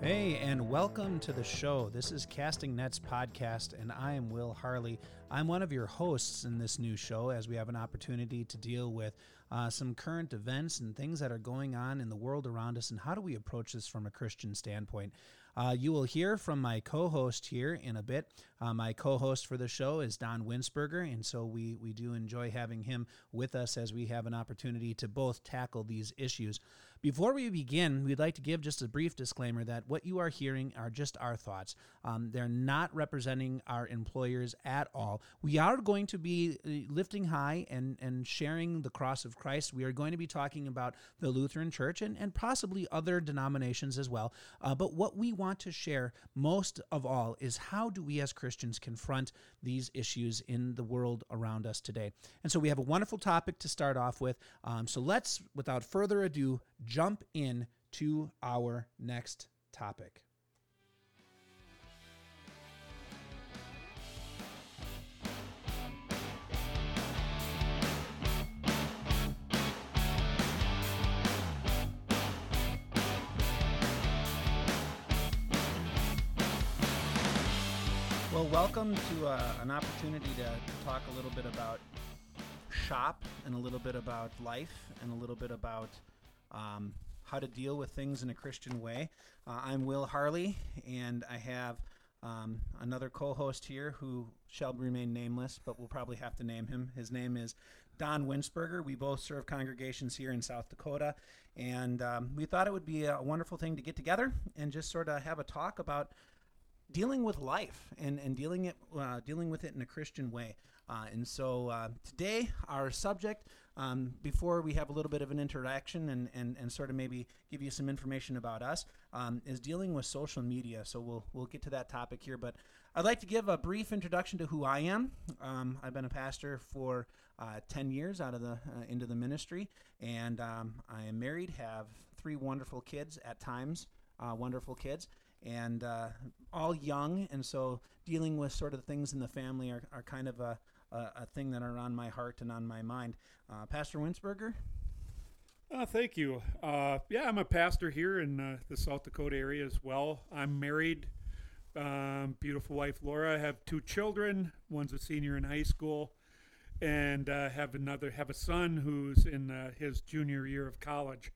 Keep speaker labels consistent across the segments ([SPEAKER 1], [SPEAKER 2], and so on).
[SPEAKER 1] Hey, and welcome to the show. This is Casting Nets Podcast, and I am Will Harley. I'm one of your hosts in this new show as we have an opportunity to deal with some current events and things that are going on in the world around us, and how do we approach this from a Christian standpoint. You will hear from my co-host here in a bit. My co-host for the show is Don Winsberger, and so we do enjoy having him with us as we have an opportunity to both tackle these issues. Before we begin, we'd like to give just a brief disclaimer that what you are hearing are just our thoughts. They're not representing our employers at all. We are going to be lifting high and sharing the cross of Christ. We are going to be talking about the Lutheran Church and possibly other denominations as well. But what we want to share most of all is how do we as Christians confront these issues in the world around us today. And so we have a wonderful topic to start off with. So let's, without further ado, jump in to our next topic. Well, welcome to an opportunity to talk a little bit about shop and a little bit about life and a little bit about how to deal with things in a Christian way. I'm Will Harley, and I have another co-host here who shall remain nameless, but we'll probably have to name him. His name is Don Winsberger. We both serve congregations here in South Dakota, and we thought it would be a wonderful thing to get together and just sort of have a talk about dealing with life and dealing with it in a Christian way. And so today, our subject, before we have a little bit of an interaction and sort of maybe give you some information about us, is dealing with social media. So we'll get to that topic here, but I'd like to give a brief introduction to who I am. I've been a pastor for 10 years into the ministry, and I am married, have 3 wonderful kids at times, wonderful kids, and all young, and so dealing with sort of the things in the family are kind of a thing that are on my heart and on my mind. Pastor Winsberger?
[SPEAKER 2] Thank you. I'm a pastor here in the South Dakota area as well. I'm married, beautiful wife Laura. I have 2 children. One's a senior in high school, and have a son who's in his junior year of college.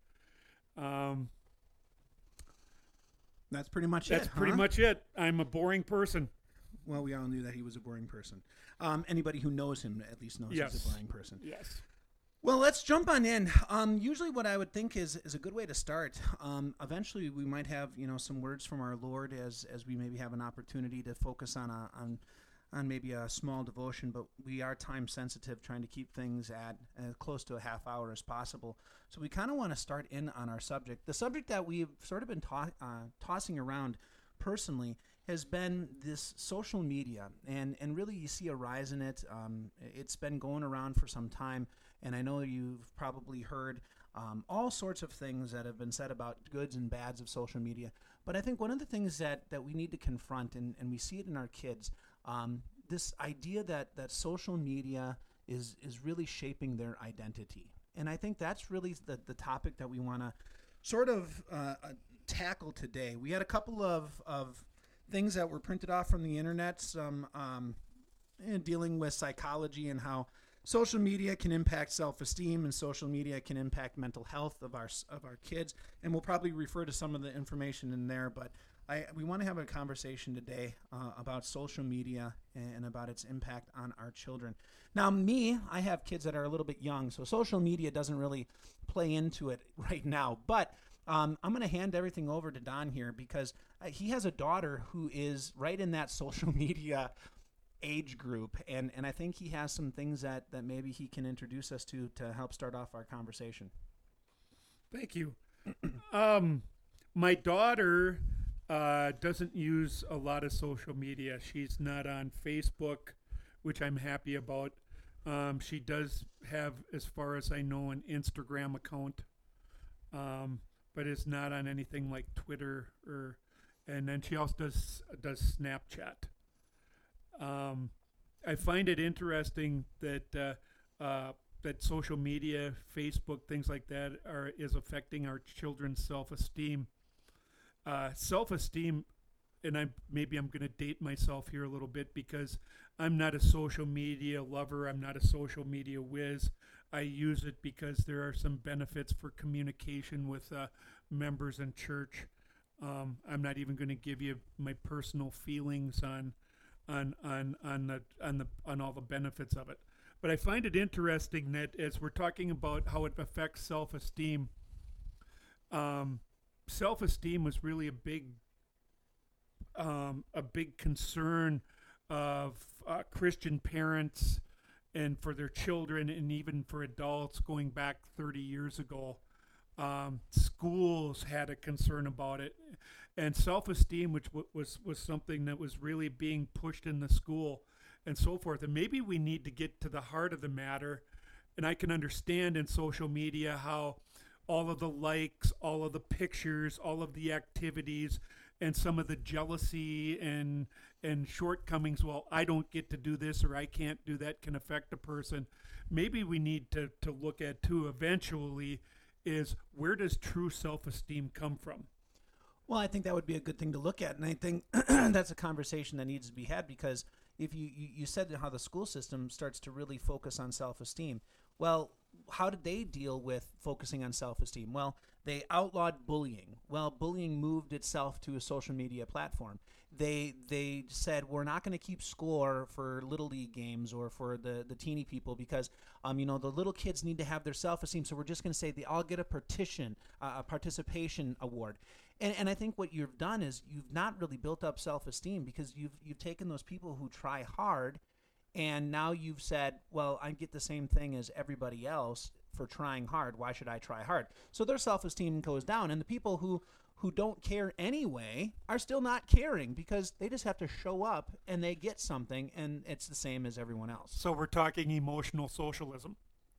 [SPEAKER 1] That's pretty much it.
[SPEAKER 2] That's pretty much it. I'm a boring person.
[SPEAKER 1] Well, we all knew that he was a boring person. Anybody who knows him at least knows he's a boring person.
[SPEAKER 2] Yes.
[SPEAKER 1] Well, let's jump on in. Usually what I would think is a good way to start. Eventually we might have, some words from our Lord as we maybe have an opportunity to focus on maybe a small devotion, but we are time sensitive, trying to keep things at close to a half hour as possible. So we kind of want to start in on our subject. The subject that we've sort of been tossing around personally has been this social media, and really you see a rise in it. It's been going around for some time, and I know you've probably heard all sorts of things that have been said about goods and bads of social media. But I think one of the things that we need to confront, and we see it in our kids, this idea that social media is really shaping their identity. And I think that's really the topic that we want to sort of tackle today. We had a couple of things that were printed off from the internet, some dealing with psychology and how social media can impact self-esteem and social media can impact mental health of our kids. And we'll probably refer to some of the information in there, but we want to have a conversation today about social media and about its impact on our children. Now, I have kids that are a little bit young, so social media doesn't really play into it right now. But I'm going to hand everything over to Don here because he has a daughter who is right in that social media age group, and I think he has some things that maybe he can introduce us to help start off our conversation.
[SPEAKER 2] Thank you. My daughter doesn't use a lot of social media. She's not on Facebook, which I'm happy about. She does have, as far as I know, an Instagram account, but it's not on anything like Twitter and then she also does Snapchat. I find it interesting that that social media, Facebook, things like that is affecting our children's self-esteem. self-esteem, and I'm going to date myself here a little bit because I'm not a social media lover. I'm not a social media whiz. I use it because there are some benefits for communication with members in church. I'm not even going to give you my personal feelings on all the benefits of it. But I find it interesting that as we're talking about how it affects self-esteem, self-esteem was really a big concern of Christian parents and for their children and even for adults going back 30 years ago. Schools had a concern about it, and self-esteem, which was something that was really being pushed in the school and so forth. And maybe we need to get to the heart of the matter. And I can understand in social media how all of the likes, all of the pictures, all of the activities, and some of the jealousy and shortcomings, well, I don't get to do this or I can't do that, can affect a person. Maybe we need to look at too eventually is, where does true self-esteem come from?
[SPEAKER 1] Well, I think that would be a good thing to look at, and I think that's a conversation that needs to be had, because if you said how the school system starts to really focus on self-esteem. Well, how did they deal with focusing on self-esteem? Well, they outlawed bullying. Well, bullying moved itself to a social media platform. They said, we're not going to keep score for Little League games or for the teeny people because, the little kids need to have their self-esteem. So we're just going to say they all get a participation award. And I think what you've done is you've not really built up self-esteem, because you've taken those people who try hard, and now you've said, well, I get the same thing as everybody else for trying hard. Why should I try hard? So their self-esteem goes down, and the people who don't care anyway are still not caring, because they just have to show up and they get something, and it's the same as everyone else.
[SPEAKER 2] So we're talking emotional socialism.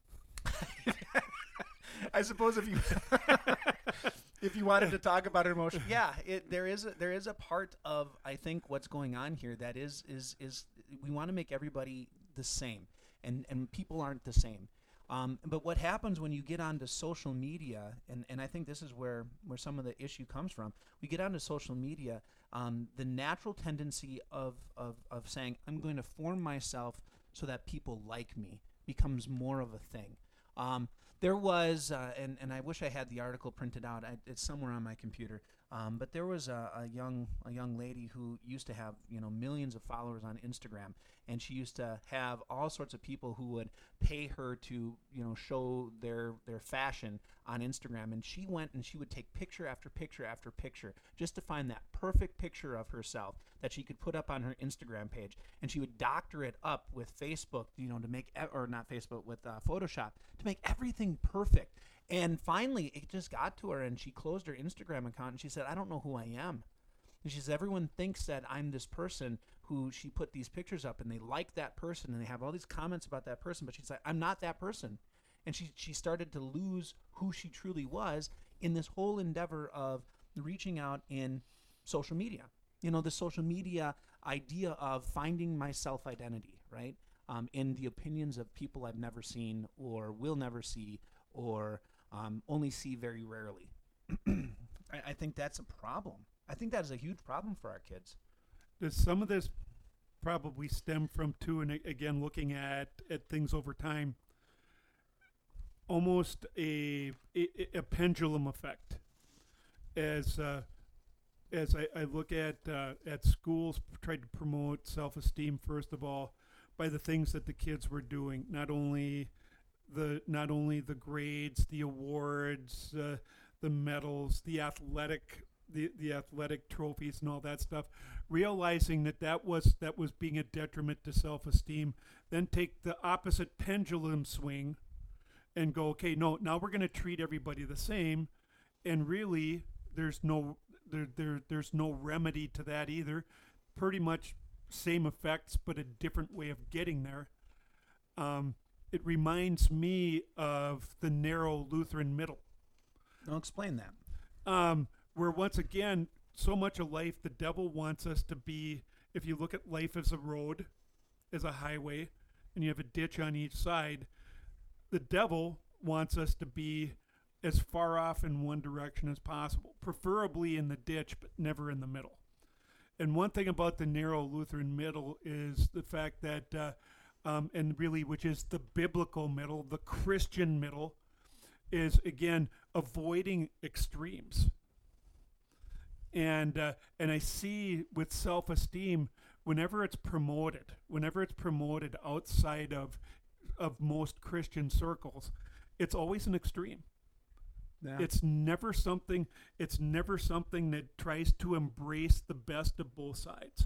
[SPEAKER 1] I suppose if you wanted to talk about emotion, yeah, there is a part of, I think, what's going on here that is we want to make everybody the same, and people aren't the same. But what happens when you get onto social media, and I think this is where some of the issue comes from. We get onto social media, the natural tendency of saying, I'm going to form myself so that people like me, becomes more of a thing. There was, and I wish I had the article printed out. It's somewhere on my computer. But there was a young lady who used to have millions of followers on Instagram, and she used to have all sorts of people who would pay her to show their fashion on Instagram, and she went and she would take picture after picture after picture just to find that perfect picture of herself that she could put up on her Instagram page, and she would doctor it up with Facebook, to make, or not Facebook, with Photoshop, to make everything perfect. And finally, it just got to her, and she closed her Instagram account, and she said, I don't know who I am. And she says, everyone thinks that I'm this person who she put these pictures up, and they like that person, and they have all these comments about that person, but she's like, I'm not that person. And she started to lose who she truly was in this whole endeavor of reaching out in social media. The social media idea of finding my self-identity, right? In the opinions of people I've never seen or will never see or only see very rarely. I think that's a problem. I think that is a huge problem for our kids.
[SPEAKER 2] Does some of this probably stem from, too, and again, looking at things over time, almost a pendulum effect? As I look at schools tried to promote self-esteem, first of all, by the things that the kids were doing, not only the grades, the awards, the medals, the athletic trophies, and all that stuff, realizing that was being a detriment to self-esteem. Then take the opposite pendulum swing and go, okay, no, now we're going to treat everybody the same, and really there's no remedy to that either. Pretty much same effects, but a different way of getting there. It reminds me of the narrow Lutheran middle.
[SPEAKER 1] I'll explain that.
[SPEAKER 2] Where once again, so much of life, the devil wants us to be, if you look at life as a road, as a highway, and you have a ditch on each side, the devil wants us to be as far off in one direction as possible, preferably in the ditch, but never in the middle. And one thing about the narrow Lutheran middle is the fact that, and really, which is the biblical middle, the Christian middle, is again avoiding extremes. And I see with self-esteem, whenever it's promoted outside of most Christian circles, it's always an extreme.
[SPEAKER 1] Yeah.
[SPEAKER 2] It's never something that tries to embrace the best of both sides.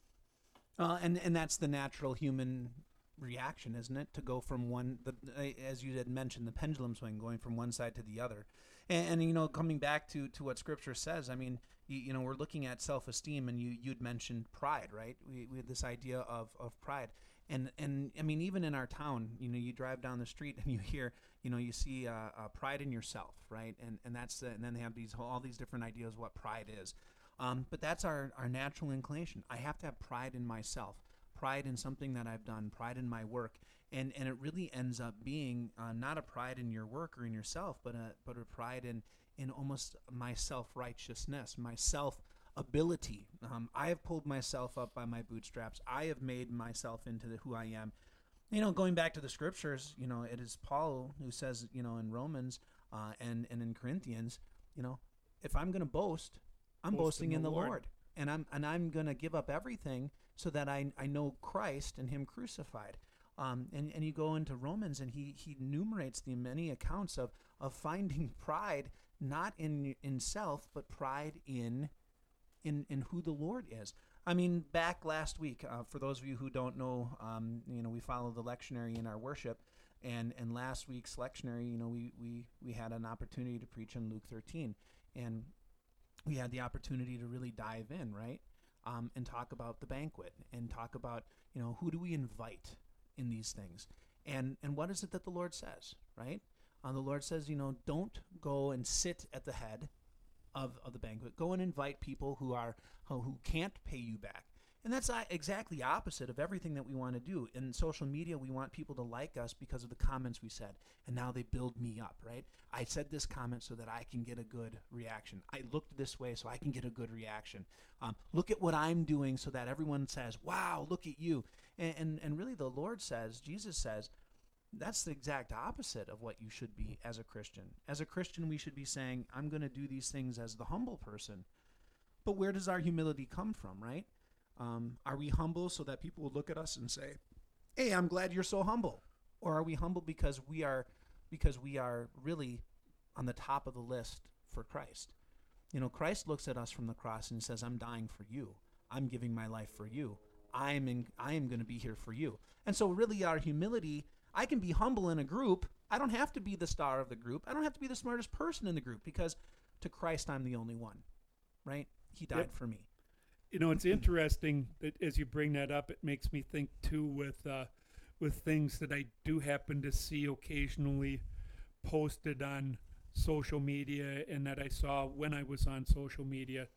[SPEAKER 1] And that's the natural human reaction, isn't it? To go from as you had mentioned, the pendulum swing, going from one side to the other. And coming back to what Scripture says, I mean, we're looking at self-esteem, and you'd mentioned pride, right? We had this idea of pride. And I mean, even in our town, you drive down the street and you hear, you see pride in yourself, right? And then they have all these different ideas of what pride is. But that's our natural inclination. I have to have pride in myself, pride in something that I've done, pride in my work. And it really ends up being not a pride in your work or in yourself, but a pride in almost my self-righteousness, my self-ability. I have pulled myself up by my bootstraps. I have made myself into who I am. Going back to the Scriptures, it is Paul who says, in Romans and in Corinthians, if I'm going to boast, I'm boasting in the Lord. And I'm going to give up everything so that I know Christ and Him crucified. And you go into Romans, and he enumerates the many accounts of finding pride not in self, but pride in who the Lord is. I mean, back last week, for those of you who don't know, we follow the lectionary in our worship, and last week's lectionary, we had an opportunity to preach on Luke 13, and we had the opportunity to really dive in, right, and talk about the banquet, and talk about, who do we invite in these things, and what is it that the Lord says, right? The Lord says, don't go and sit at the head of the banquet. Go and invite people who can't pay you back. And that's exactly opposite of everything that we want to do. In social media, we want people to like us because of the comments we said, and now they build me up, right? I said this comment so that I can get a good reaction. I looked this way so I can get a good reaction. Look at what I'm doing so that everyone says, wow, look at you. And really the Lord says, Jesus says, that's the exact opposite of what you should be as a Christian. As a Christian, we should be saying, I'm going to do these things as the humble person. But where does our humility come from, right? Are we humble so that people will look at us and say, hey, I'm glad you're so humble? Or are we humble because we are really on the top of the list for Christ? Christ looks at us from the cross and says, I'm dying for you. I'm giving my life for you. I am going to be here for you. And so really our humility, I can be humble in a group. I don't have to be the star of the group. I don't have to be the smartest person in the group, because to Christ I'm the only one, right? He died for me.
[SPEAKER 2] It's interesting that as you bring that up, it makes me think too with things that I do happen to see occasionally posted on social media, and that I saw when I was on social media.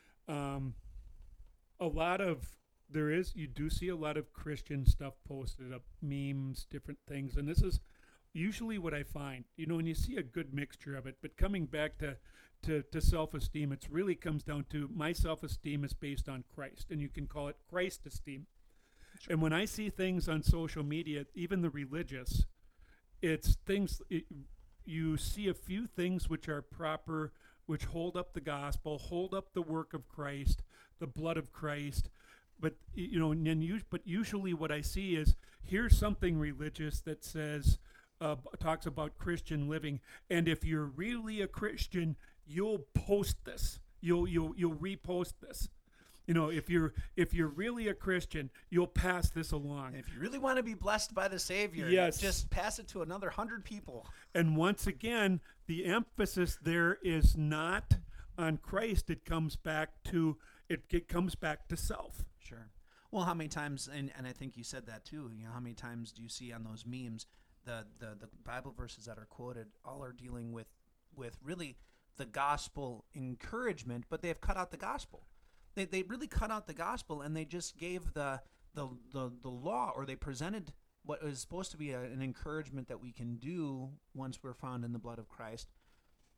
[SPEAKER 2] You do see a lot of Christian stuff posted up, memes, different things, and this is usually what I find, and you see a good mixture of it. But coming back to self-esteem, it really comes down to my self-esteem is based on Christ, and you can call it Christ esteem. Sure. And when I see things on social media, even the religious, it's things, you see a few things which are proper, which hold up the gospel, hold up the work of Christ, the blood of Christ. But but usually what I see is, here's something religious that says, talks about Christian living, and if you're really a Christian, you'll post this, you'll repost this. If you're really a Christian, you'll pass this along.
[SPEAKER 1] If you really want to be blessed by the Savior,
[SPEAKER 2] yes,
[SPEAKER 1] just pass it to another 100 people.
[SPEAKER 2] And once again, the emphasis there is not on Christ. It comes back to self.
[SPEAKER 1] Sure. Well, how many times, and I think you said that too, how many times do you see on those memes the Bible verses that are quoted all are dealing with really the gospel encouragement, but they have cut out the gospel. They really cut out the gospel, and they just gave the law, or they presented what is supposed to be an encouragement that we can do once we're found in the blood of Christ.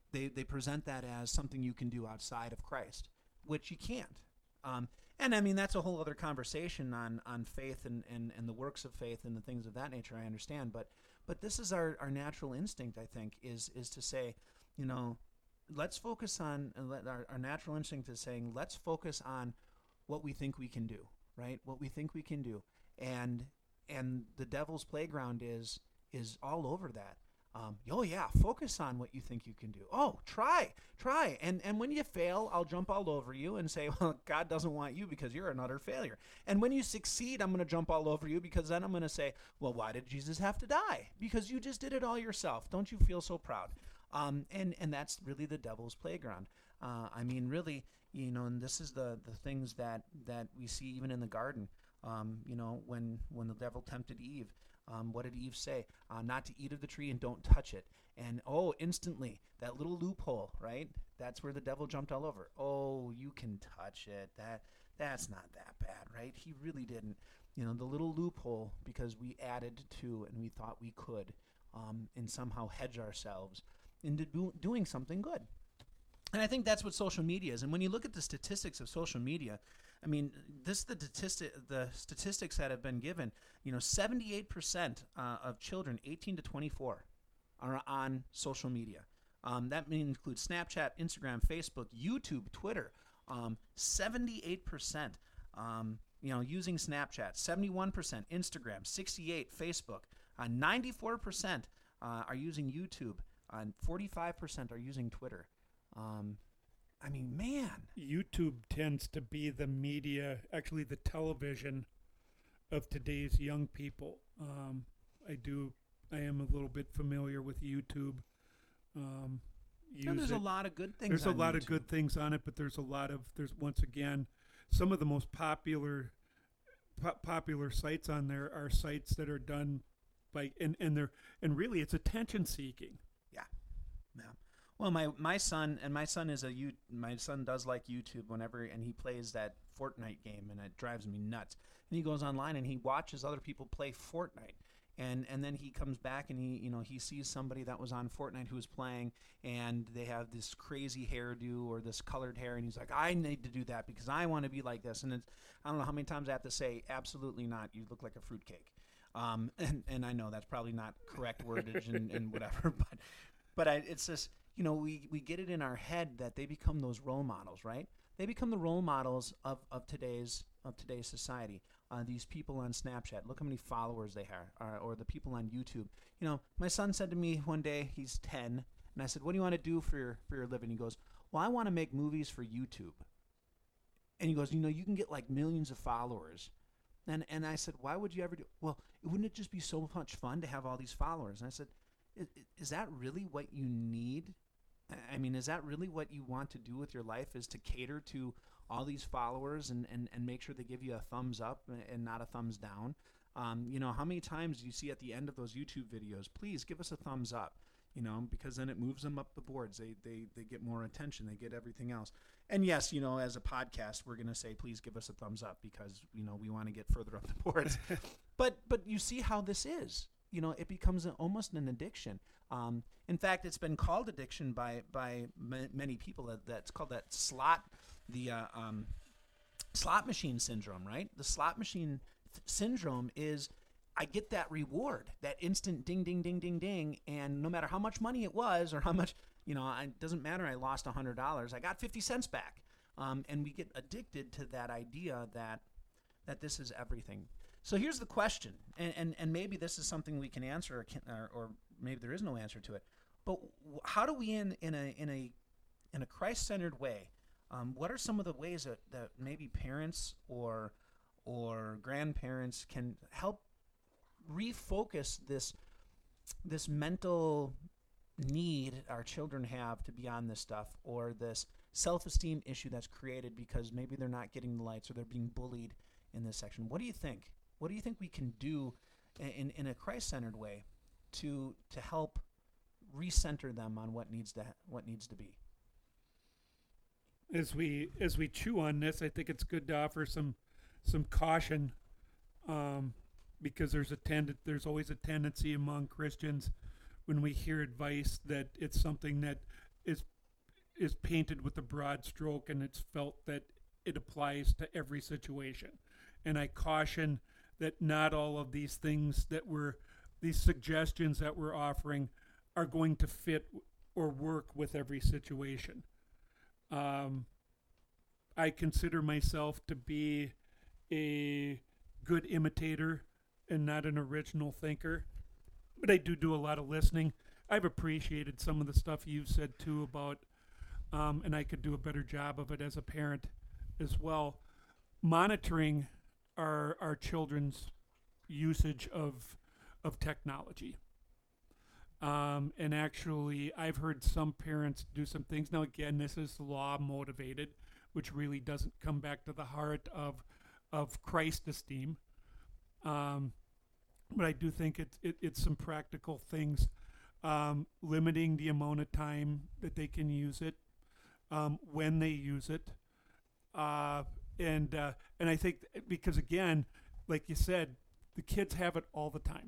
[SPEAKER 1] they present that as something you can do outside of Christ, which you can't. And I mean, that's a whole other conversation on faith and the works of faith and the things of that nature. I understand, but this is our natural instinct. I think is to say, let's focus on our natural instinct is saying let's focus on what we think we can do, right? What we think we can do, and the devil's playground is all over that. Oh yeah, focus on what you think you can do. Oh, try. And when you fail, I'll jump all over you and say, well, God doesn't want you because you're an utter failure. And when you succeed, I'm going to jump all over you because then I'm going to say, well, why did Jesus have to die? Because you just did it all yourself. Don't you feel so proud? And that's really the devil's playground. I mean, really, and this is the things that we see even in the garden. When the devil tempted Eve, what did Eve say? Not to eat of the tree and don't touch it. And instantly, that little loophole, right? That's where the devil jumped all over. Oh, you can touch it. That's not that bad, right? He really didn't. The little loophole, because we added to and we thought we could and somehow hedge ourselves into doing something good. And I think that's what social media is. And when you look at the statistics of social media, I mean, the statistics that have been given, 78% of children 18 to 24 are on social media. That includes Snapchat, Instagram, Facebook, YouTube, Twitter. 78%, using Snapchat. 71% Instagram. 68% Facebook. 94% are using YouTube. 45% are using Twitter. I mean, man.
[SPEAKER 2] YouTube tends to be the media, actually the television of today's young people. I am a little bit familiar with YouTube.
[SPEAKER 1] There's a lot of good things.
[SPEAKER 2] There's a lot of good things on it, but there's once again, some of the most popular sites on there are sites that are done by and really it's attention seeking.
[SPEAKER 1] Yeah. Well, my son does like YouTube and he plays that Fortnite game, and it drives me nuts. And he goes online and he watches other people play Fortnite, and then he comes back and he sees somebody that was on Fortnite who was playing, and they have this crazy hairdo or this colored hair, and he's like, I need to do that because I want to be like this. And I don't know how many times I have to say, absolutely not. You look like a fruitcake. And I know that's probably not correct wordage and whatever, but it's just. We get it in our head that they become those role models, right? They become the role models of today's society. These people on Snapchat, look how many followers they have, or the people on YouTube. My son said to me one day, he's 10, and I said, what do you want to do for your living? He goes, well, I want to make movies for YouTube. And he goes, you can get like millions of followers. And I said, why would you ever do? Well, wouldn't it just be so much fun to have all these followers? And I said, is that really what you need? I mean, is that really what you want to do with your life, is to cater to all these followers and make sure they give you a thumbs up and not a thumbs down? How many times do you see at the end of those YouTube videos, please give us a thumbs up, because then it moves them up the boards. They get more attention. They get everything else. And yes, as a podcast, we're going to say, please give us a thumbs up because, we want to get further up the boards. But you see how this is. It becomes almost an addiction. In fact, it's been called addiction by many people. That's called that slot machine syndrome, right? The slot machine syndrome is, I get that reward, that instant ding, ding, ding, ding, ding, and no matter how much money it was or how much, it doesn't matter. I lost $100. I got 50 cents back, and we get addicted to that idea that this is everything. So here's the question, and maybe this is something we can answer, or maybe there is no answer to it. But how do we, in a Christ-centered way, what are some of the ways that maybe parents or grandparents can help refocus this mental need our children have to be on this stuff, or this self-esteem issue that's created because maybe they're not getting the lights or they're being bullied in this section? What do you think? What do you think we can do in a Christ-centered way to help recenter them on what needs to be?
[SPEAKER 2] As we chew on this, I think it's good to offer some caution, because there's always a tendency among Christians when we hear advice that it's something that is painted with a broad stroke, and it's felt that it applies to every situation. And I caution that not all of these things these suggestions that we're offering are going to fit or work with every situation. I consider myself to be a good imitator and not an original thinker, but I do a lot of listening. I've appreciated some of the stuff you've said too about, and I could do a better job of it as a parent as well, monitoring our children's usage of technology. And actually, I've heard some parents do some things. Now, again, this is law motivated, which really doesn't come back to the heart of Christ esteem. But I do think it's some practical things, limiting the amount of time that they can use it, when they use it, and I think because again, like you said, the kids have it all the time.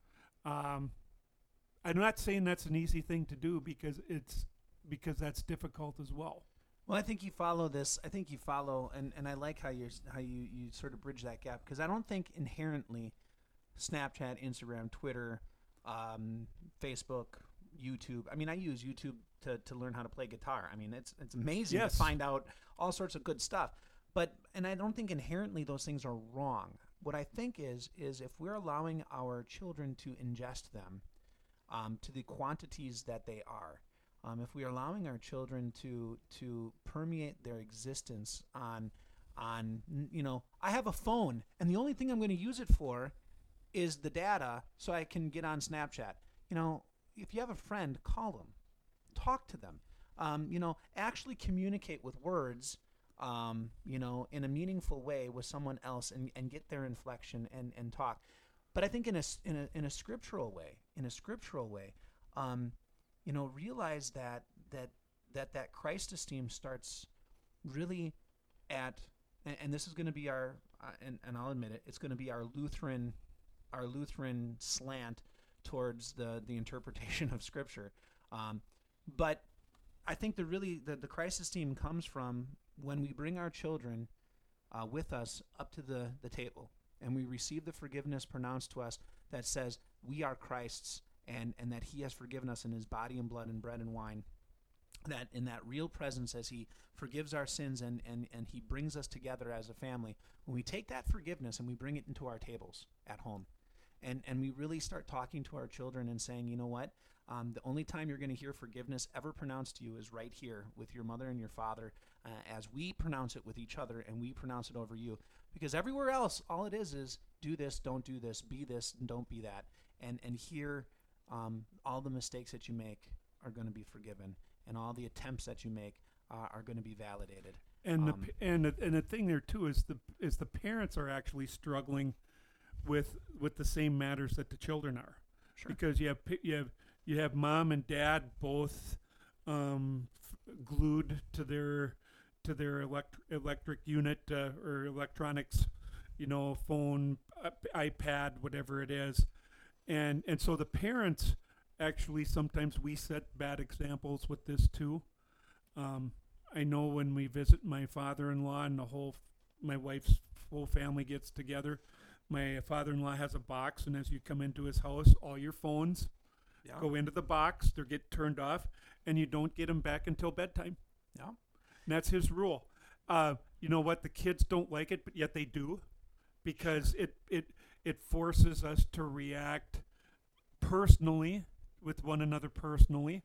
[SPEAKER 2] I'm not saying that's an easy thing to do because that's difficult as well.
[SPEAKER 1] Well, I think you follow this. I think you follow, and I like how you sort of bridge that gap, because I don't think inherently Snapchat, Instagram, Twitter, Facebook, YouTube. I mean, I use YouTube to learn how to play guitar. I mean, it's amazing to find out all sorts of good stuff. And I don't think inherently those things are wrong. What I think is if we're allowing our children to ingest them to the quantities that they are, if we are allowing our children to permeate their existence on I have a phone and the only thing I'm going to use it for is the data so I can get on Snapchat. If you have a friend, call them, talk to them, actually communicate with words, in a meaningful way with someone else and get their inflection and talk. But I think in a scriptural way, realize that Christ esteem starts really at, and this is going to be our, and I'll admit it, it's going to be our Lutheran slant towards the interpretation of Scripture. But I think the Christ esteem comes from when we bring our children with us up to the table, and we receive the forgiveness pronounced to us that says we are Christ's, and that he has forgiven us in his body and blood and bread and wine, that in that real presence as he forgives our sins and he brings us together as a family. When we take that forgiveness and we bring it into our tables at home, and we really start talking to our children and saying, you know what, the only time you're going to hear forgiveness ever pronounced to you is right here with your mother and your father, as we pronounce it with each other and we pronounce it over you. Because everywhere else, all it is do this, don't do this, be this, and don't be that. And here, all the mistakes that you make are going to be forgiven, and all the attempts that you make are going to be validated.
[SPEAKER 2] And the thing there too is the parents are actually struggling with the same matters that the children are.
[SPEAKER 1] Sure.
[SPEAKER 2] Because you have mom and dad both glued to their electric unit or electronics, phone, iPad, whatever it is, and so the parents actually sometimes we set bad examples with this too. I know when we visit my father-in-law and my wife's whole family gets together, my father-in-law has a box, and as you come into his house, all your phones go into the box, they get turned off, and you don't get them back until bedtime.
[SPEAKER 1] Yeah.
[SPEAKER 2] And that's his rule. You know what? The kids don't like it, but yet they do, because it forces us to react personally with one another personally.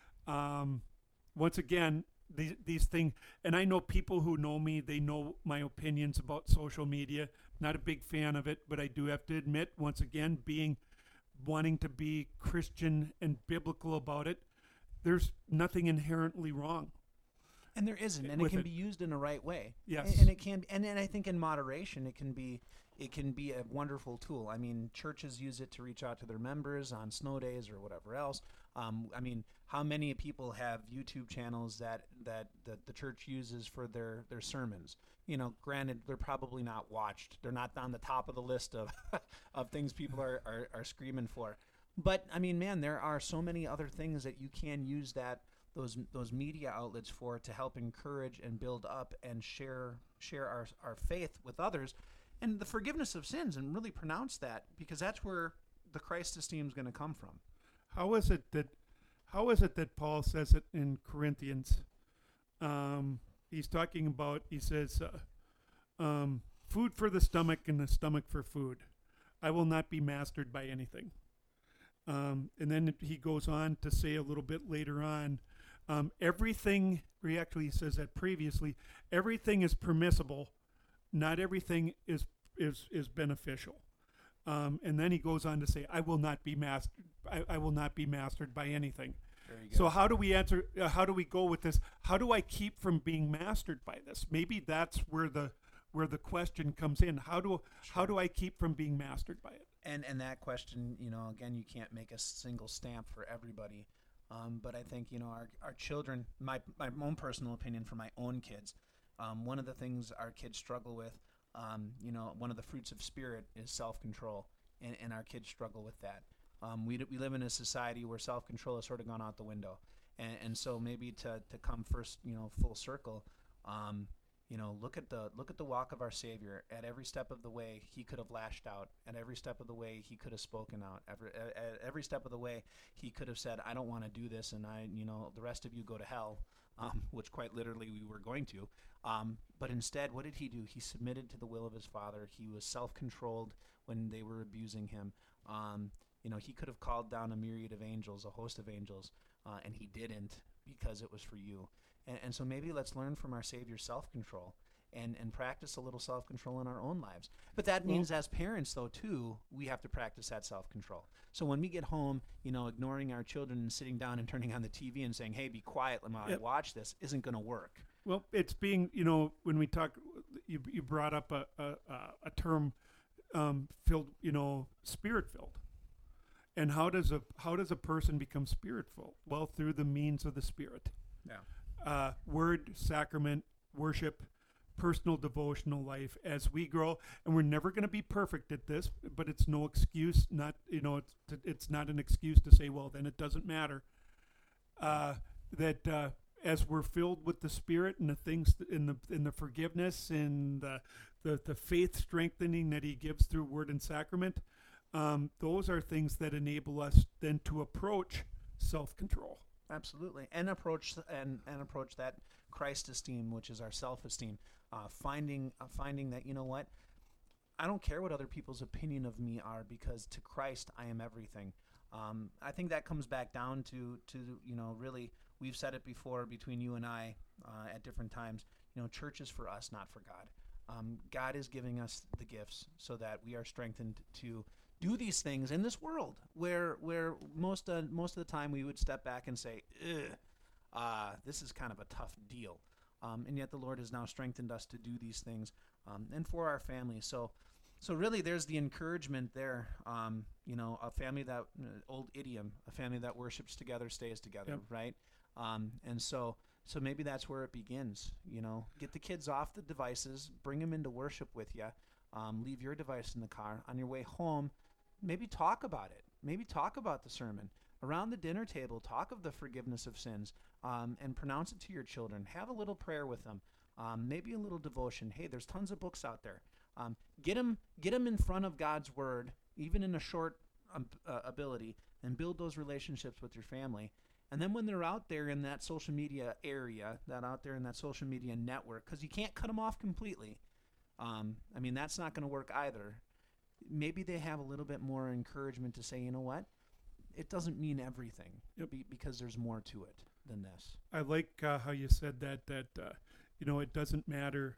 [SPEAKER 2] Once again, these things, and I know people who know me, they know my opinions about social media. Not a big fan of it, but I do have to admit, once again, wanting to be Christian and biblical about it, there's nothing inherently wrong.
[SPEAKER 1] And there isn't, and it can be used in the right way.
[SPEAKER 2] Yes,
[SPEAKER 1] and it can, and I think in moderation, it can be a wonderful tool. I mean, churches use it to reach out to their members on snow days or whatever else. I mean, how many people have YouTube channels that the church uses for their sermons? Granted, they're probably not watched. They're not on the top of the list of of things people are screaming for. But I mean, man, there are so many other things that you can use that those media outlets for to help encourage and build up and share our faith with others, and the forgiveness of sins, and really pronounce that, because that's where the Christ esteem is going to come from.
[SPEAKER 2] How is it that Paul says it in Corinthians? He's talking about, he says, food for the stomach and the stomach for food. I will not be mastered by anything. And then he goes on to say a little bit later on, everything, or he says that previously, everything is permissible, not everything is beneficial. And then he goes on to say, I will not be mastered. I will not be mastered by anything. So how do we answer? How do we go with this? How do I keep from being mastered by this? Maybe that's where the question comes in. How do I keep from being mastered by it?
[SPEAKER 1] And that question, again, you can't make a single stamp for everybody. But I think, our children, my own personal opinion for my own kids, one of the things our kids struggle with, one of the fruits of spirit is self-control, and our kids struggle with that. We live in a society where self-control has sort of gone out the window. And so maybe to come first, full circle, look at the walk of our Savior. At every step of the way, he could have lashed out. At every step of the way, he could have spoken out. At every step of the way, he could have said, I don't want to do this, and the rest of you go to hell, which quite literally we were going to. But instead, what did he do? He submitted to the will of his Father. He was self-controlled when they were abusing him. He could have called down a myriad of angels, a host of angels, and he didn't, because it was for you. And so maybe let's learn from our Savior's self-control and practice a little self-control in our own lives. But that means as parents, though, too, we have to practice that self-control. So when we get home, ignoring our children and sitting down and turning on the TV and saying, hey, be quiet while I watch this, isn't going to work.
[SPEAKER 2] Well, it's being, when we talk, you brought up a term filled, spirit-filled. And how does a person become spirit-filled? Well, through the means of the Spirit.
[SPEAKER 1] Yeah.
[SPEAKER 2] Word, sacrament, worship, personal devotional life as we grow. And we're never going to be perfect at this, but it's no excuse. It's not an excuse to say, well, then it doesn't matter. As we're filled with the Spirit and the things in the forgiveness and the faith strengthening that He gives through word and sacrament, those are things that enable us then to approach self-control.
[SPEAKER 1] Absolutely, and approach that Christ esteem, which is our self-esteem. Finding that, what, I don't care what other people's opinion of me are, because to Christ I am everything. I think that comes back down to really, we've said it before between you and I at different times. Church is for us, not for God. God is giving us the gifts so that we are strengthened to do these things in this world where most of the time we would step back and say, this is kind of a tough deal. And yet the Lord has now strengthened us to do these things and for our family. So really there's the encouragement there. A family that, old idiom, a family that worships together stays together, yep. Right? And so maybe that's where it begins. Get the kids off the devices, bring them into worship with you. Leave your device in the car. On your way home, maybe talk about it. Maybe talk about the sermon. Around the dinner table, talk of the forgiveness of sins and pronounce it to your children. Have a little prayer with them. Maybe a little devotion. Hey, there's tons of books out there. Get them in front of God's Word, even in a short ability, and build those relationships with your family. And then when they're out there in that social media area, out there in that social media network, because you can't cut them off completely. That's not going to work either. Maybe they have a little bit more encouragement to say, you know what? It doesn't mean everything, yep. Because there's more to it than this.
[SPEAKER 2] I like how you said that it doesn't matter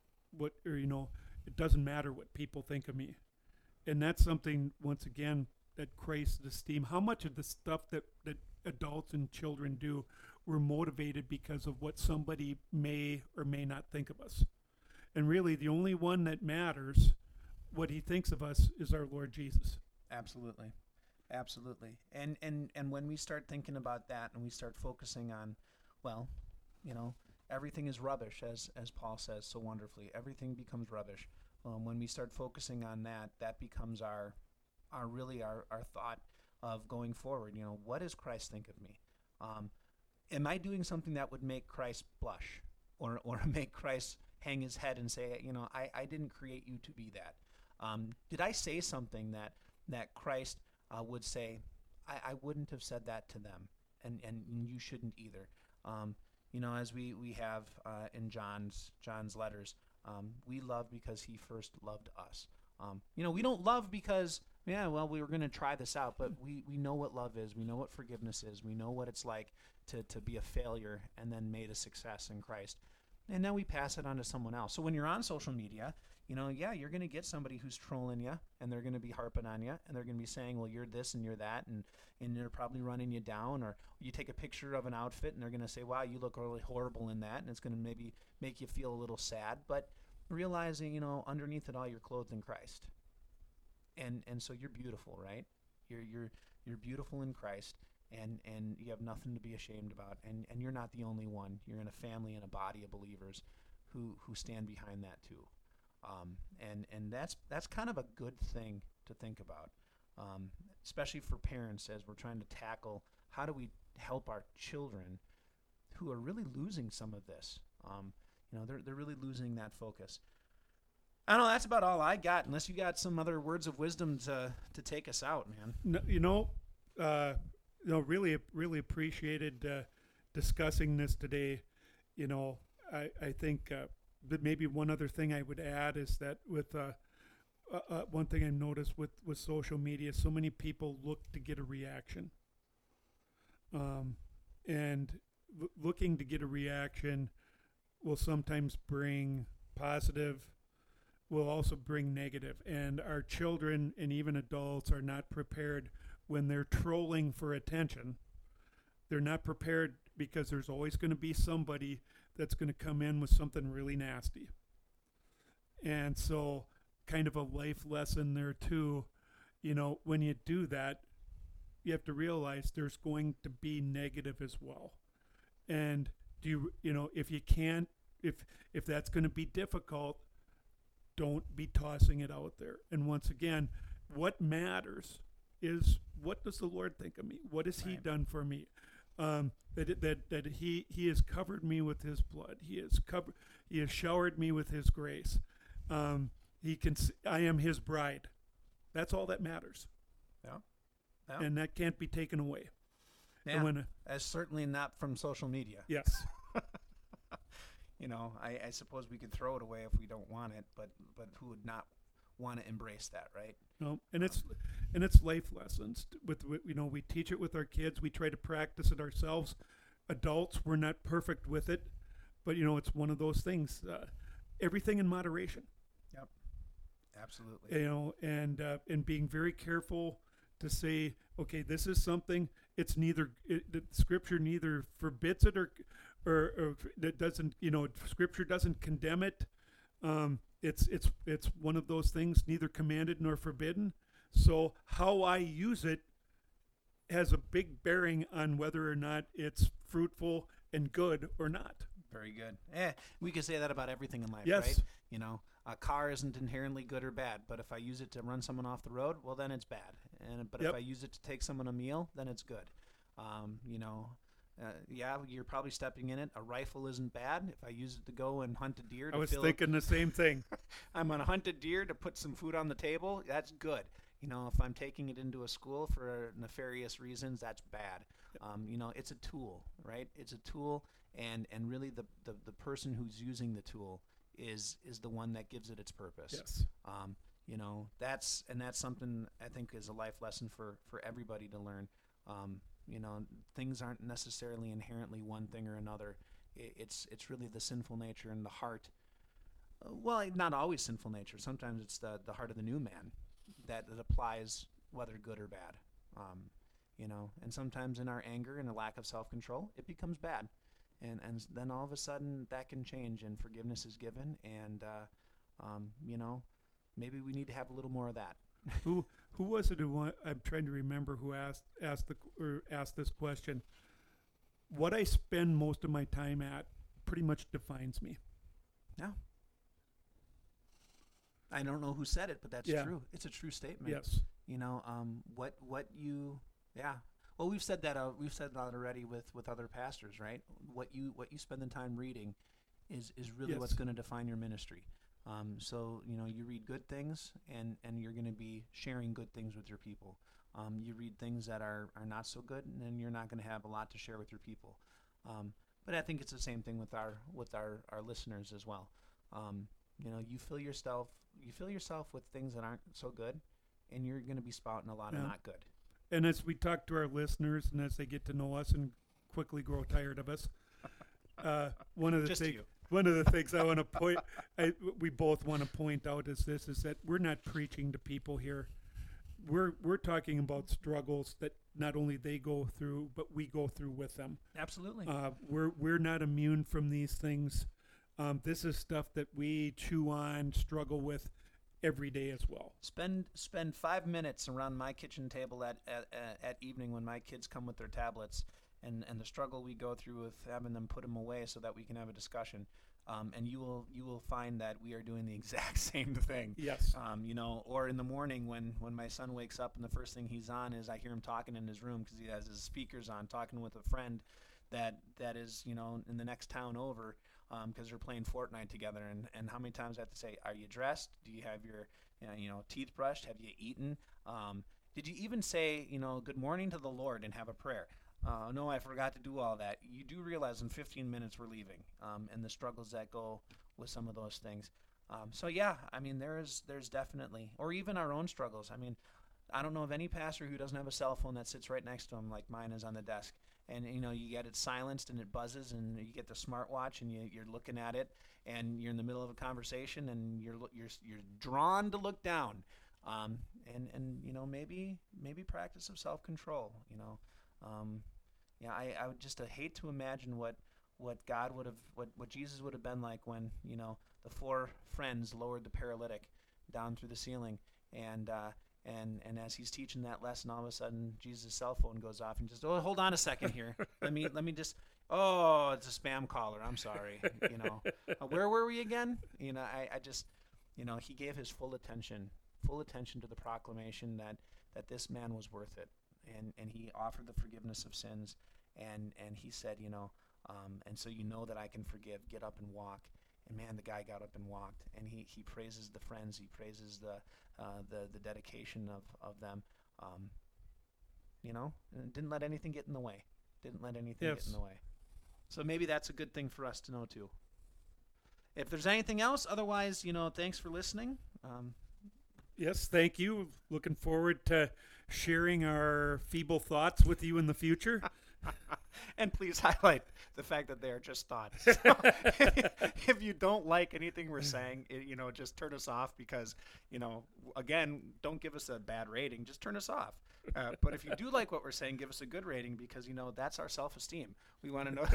[SPEAKER 2] it doesn't matter what people think of me. And that's something, once again, that Christ esteem. How much of the stuff that adults and children do, we're motivated because of what somebody may or may not think of us. And really, the only one that matters, what he thinks of us, is our Lord Jesus.
[SPEAKER 1] Absolutely. And when we start thinking about that and we start focusing on, everything is rubbish, as Paul says so wonderfully. Everything becomes rubbish. When we start focusing on that becomes our thought of going forward. What does Christ think of me? am I doing something that would make Christ blush, or make Christ hang his head and say, I didn't create you to be that? Did I say something that Christ would say, I wouldn't have said that to them, and you shouldn't either. As we have in John's letters, we love because he first loved us. We don't love because, we were going to try this out, but we know what love is. We know what forgiveness is. We know what it's like to be a failure and then made a success in Christ. And then we pass it on to someone else. So when you're on social media, you're going to get somebody who's trolling you, and they're going to be harping on you, and they're going to be saying, well, you're this and you're that, and they're probably running you down. Or you take a picture of an outfit, and they're going to say, wow, you look really horrible in that, and it's going to maybe make you feel a little sad. But realizing, underneath it all, you're clothed in Christ. And so you're beautiful, right? You're beautiful in Christ, and you have nothing to be ashamed about. And you're not the only one. You're in a family and a body of believers who stand behind that too. And that's kind of a good thing to think about, especially for parents as we're trying to tackle how do we help our children who are really losing some of this. They're really losing that focus. I don't know. That's about all I got. Unless you got some other words of wisdom to take us out, man.
[SPEAKER 2] Really appreciated discussing this today. I think that maybe one other thing I would add is that with one thing I've noticed with social media, so many people look to get a reaction, and looking to get a reaction will sometimes bring positive, will also bring negative. And our children and even adults are not prepared when they're trolling for attention. They're not prepared because there's always going to be somebody that's going to come in with something really nasty. And so kind of a life lesson there too, when you do that, you have to realize there's going to be negative as well. And if you can't, if that's going to be difficult, don't be tossing it out there. And once again, what matters is, what does the Lord think of me? What has He done for me? That He has covered me with His blood. He has showered me with His grace. I am His bride. That's all that matters. Yeah. And that can't be taken away.
[SPEAKER 1] Yeah. That's certainly not from social media.
[SPEAKER 2] Yes.
[SPEAKER 1] I suppose we could throw it away if we don't want it, but who would not want to embrace that, right?
[SPEAKER 2] No, and it's life lessons. We teach it with our kids. We try to practice it ourselves. Adults, we're not perfect with it, but it's one of those things. Everything in moderation.
[SPEAKER 1] Yep, absolutely.
[SPEAKER 2] And being very careful to say, okay, this is something. It's the Scripture neither forbids it or that doesn't. Scripture doesn't condemn it. It's one of those things, neither commanded nor forbidden. So how I use it has a big bearing on whether or not it's fruitful and good or not.
[SPEAKER 1] Very good. We could say that about everything in life,
[SPEAKER 2] yes.
[SPEAKER 1] Right? A car isn't inherently good or bad, but if I use it to run someone off the road, well, then it's bad. But if I use it to take someone a meal, then it's good. You're probably stepping in it. A rifle isn't bad. If I use it to go and hunt a deer,
[SPEAKER 2] I was thinking the same thing.
[SPEAKER 1] I'm going to hunt a deer to put some food on the table. That's good. If I'm taking it into a school for nefarious reasons, that's bad. It's a tool, right? It's a tool, and really the person who's using the tool is the one that gives it its purpose.
[SPEAKER 2] Yes.
[SPEAKER 1] That's something I think is a life lesson for everybody to learn. Things aren't necessarily inherently one thing or another. It's really the sinful nature and the heart. Well, not always sinful nature. Sometimes it's the heart of the new man that applies, whether good or bad. And sometimes in our anger and a lack of self-control, it becomes bad. And then all of a sudden that can change and forgiveness is given. And, maybe we need to have a little more of that.
[SPEAKER 2] Who was it I'm trying to remember who asked this question. What I spend most of my time at pretty much defines me.
[SPEAKER 1] Yeah. I don't know who said it, but that's true. It's a true statement.
[SPEAKER 2] Yes.
[SPEAKER 1] Well, Well, we've said that already with other pastors, right? What you spend the time reading is really what's
[SPEAKER 2] Yes.
[SPEAKER 1] going to define your ministry. So you read good things, and you're going to be sharing good things with your people. You read things that are not so good, and then you're not going to have a lot to share with your people. But I think it's the same thing with our listeners as well. You fill yourself with things that aren't so good, and you're going to be spouting a lot of
[SPEAKER 2] Yeah.
[SPEAKER 1] not good.
[SPEAKER 2] And as we talk to our listeners and as they get to know us and quickly grow tired of us, one of the
[SPEAKER 1] Just
[SPEAKER 2] things
[SPEAKER 1] you.
[SPEAKER 2] one of the things I want to we both want to point out is that we're not preaching to people here. We're talking about struggles that not only they go through, but we go through with them.
[SPEAKER 1] Absolutely.
[SPEAKER 2] We're not immune from these things. This is stuff that we chew on, struggle with every day as well.
[SPEAKER 1] Spend 5 minutes around my kitchen table at evening when my kids come with their tablets, and the struggle we go through with having them put them away so that we can have a discussion. And you will find that we are doing the exact same thing.
[SPEAKER 2] Yes.
[SPEAKER 1] Or in the morning when my son wakes up and the first thing he's on is I hear him talking in his room because he has his speakers on, talking with a friend that is in the next town over, because they're playing Fortnite together. And how many times I have to say, are you dressed? Do you have your teeth brushed? Have you eaten? Did you even say good morning to the Lord and have a prayer? No, I forgot to do all that. You do realize in 15 minutes we're leaving, and the struggles that go with some of those things. So yeah, I mean, there's definitely, or even our own struggles. I mean, I don't know of any pastor who doesn't have a cell phone that sits right next to him like mine is on the desk. And you get it silenced and it buzzes, and you get the smartwatch and you're looking at it, and you're in the middle of a conversation, and you're drawn to look down, and maybe practice of self-control. I would just hate to imagine what God would have, what Jesus would have been like when the 4 friends lowered the paralytic down through the ceiling, and as he's teaching that lesson, all of a sudden Jesus' cell phone goes off and just, hold on a second here, let me just, it's a spam caller, I'm sorry, where were we again? I just, he gave his full attention to the proclamation that this man was worth it. And he offered the forgiveness of sins, and he said, and so that I can forgive, get up and walk. And man, the guy got up and walked, and he praises the friends, he praises the dedication of them, and didn't let anything get in the way. Get in the way. So maybe that's a good thing for us to know too. If there's anything else, otherwise, thanks for listening.
[SPEAKER 2] Yes, thank you. Looking forward to sharing our feeble thoughts with you in the future.
[SPEAKER 1] And please highlight the fact that they are just thoughts. If you don't like anything we're saying, just turn us off because, again, don't give us a bad rating. Just turn us off. But if you do like what we're saying, give us a good rating because, that's our self-esteem. We want to know.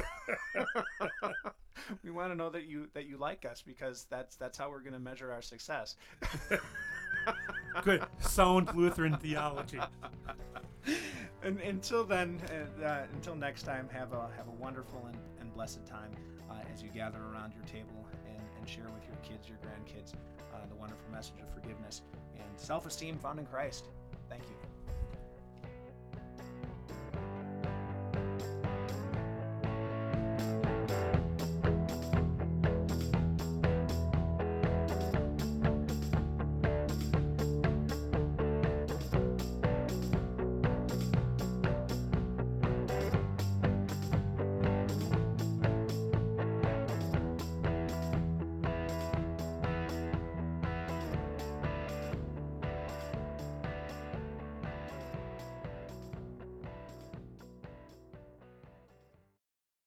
[SPEAKER 1] We want to know that you like us because that's how we're going to measure our success.
[SPEAKER 2] Good. Sound Lutheran theology.
[SPEAKER 1] And until then, until next time, have a wonderful and blessed time as you gather around your table and share with your kids, your grandkids, the wonderful message of forgiveness and self-esteem found in Christ.